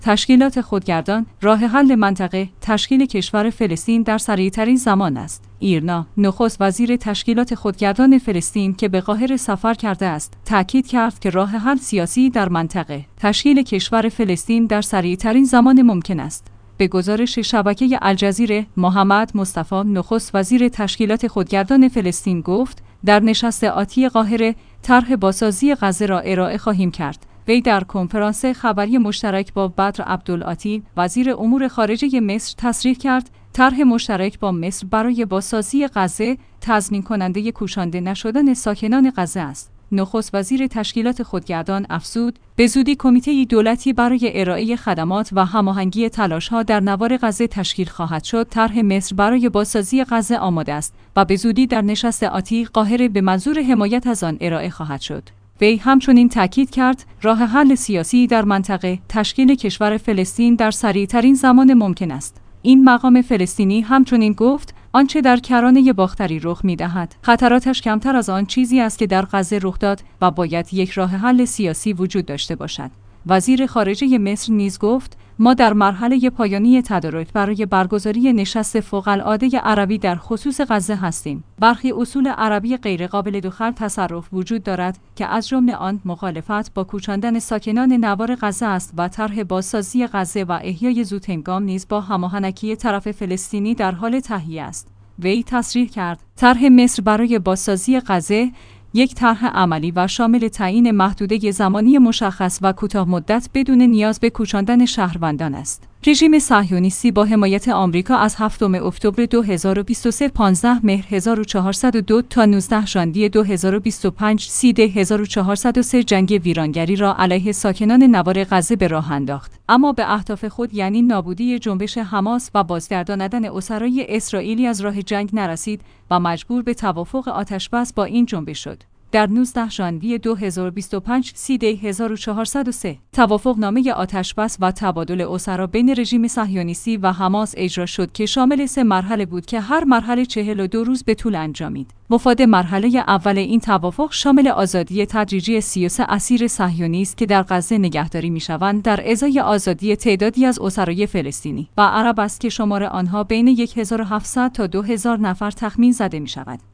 تشکیلات خودگردان راه حل منطقه تشکیل کشور فلسطین در سریعترین زمان است. ایرنا، نخست وزیر تشکیلات خودگردان فلسطین که به قاهره سفر کرده است، تأکید کرد که راه حل سیاسی در منطقه تشکیل کشور فلسطین در سریعترین زمان ممکن است. به گزارش شبکه الجزیره، محمد مصطفی نخست وزیر تشکیلات خودگردان فلسطین گفت: در نشست آتی قاهره طرح بازسازی غزه را ارائه خواهیم کرد. وی در کنفرانس خبری مشترک با بدر عبدالعاطی وزیر امور خارجه مصر تصریح کرد طرح مشترک با مصر برای بازسازی غزه تضمین کننده کوشانده نشدن ساکنان غزه است. نخست وزیر تشکیلات خودگردان افزود: به زودی کمیته دولتی برای ارائه خدمات و هماهنگی تلاش‌ها در نوار غزه تشکیل خواهد شد. طرح مصر برای بازسازی غزه آماده است و به زودی در نشست آتی قاهره به منظور حمایت از آن ارائه خواهد شد. وی همچنین تأکید کرد راه حل سیاسی در منطقه تشکیل کشور فلسطین در سریعترین زمان ممکن است. این مقام فلسطینی همچنین گفت آنچه در کرانه باختری رخ می‌دهد خطراتش کمتر از آن چیزی است که در غزه رخ داد و باید یک راه حل سیاسی وجود داشته باشد. وزیر خارجه مصر نیز گفت ما در مرحله پایانی تدارک برای برگزاری نشست فوق‌العاده عربی در خصوص غزه هستیم. برخی اصول عربی غیرقابل دخل تصرف وجود دارد که از جمله آن مخالفت با کوچاندن ساکنان نوار غزه است و طرح بازسازی غزه و احیای زودهنگام نیز با هماهنگی طرف فلسطینی در حال تهیه است. وی تصریح کرد طرح مصر برای بازسازی غزه یک طرح عملی و شامل تعیین محدوده زمانی مشخص و کوتاه مدت بدون نیاز به کوچاندن شهروندان است. رژیم صهیونیستی با حمایت آمریکا از 7 اکتبر 2023 15 مهر 1402 تا 19 ژانویه 2025 30 1403 جنگ ویرانگری را علیه ساکنان نوار غزه به راه انداخت، اما به اهداف خود یعنی نابودی جنبش حماس و بازگرداندن اسرای اسرائیلی از راه جنگ نرسید و مجبور به توافق آتش‌بس با این جنبش شد. در 19 ژانویه 2025 30 1403 توافقنامه آتش‌بس و تبادل اسرا بین رژیم صهیونیستی و حماس اجرا شد که شامل 3 مرحله بود که هر مرحله 42 روز به طول انجامید. مفاد مرحله اول این توافق شامل آزادی تدریجی 33 اسیر صهیونی است که در غزه نگهداری می‌شوند در ازای آزادی تعدادی از اسرای فلسطینی و عرب است که شمار آنها بین 1700 تا 2000 نفر تخمین زده می‌شود.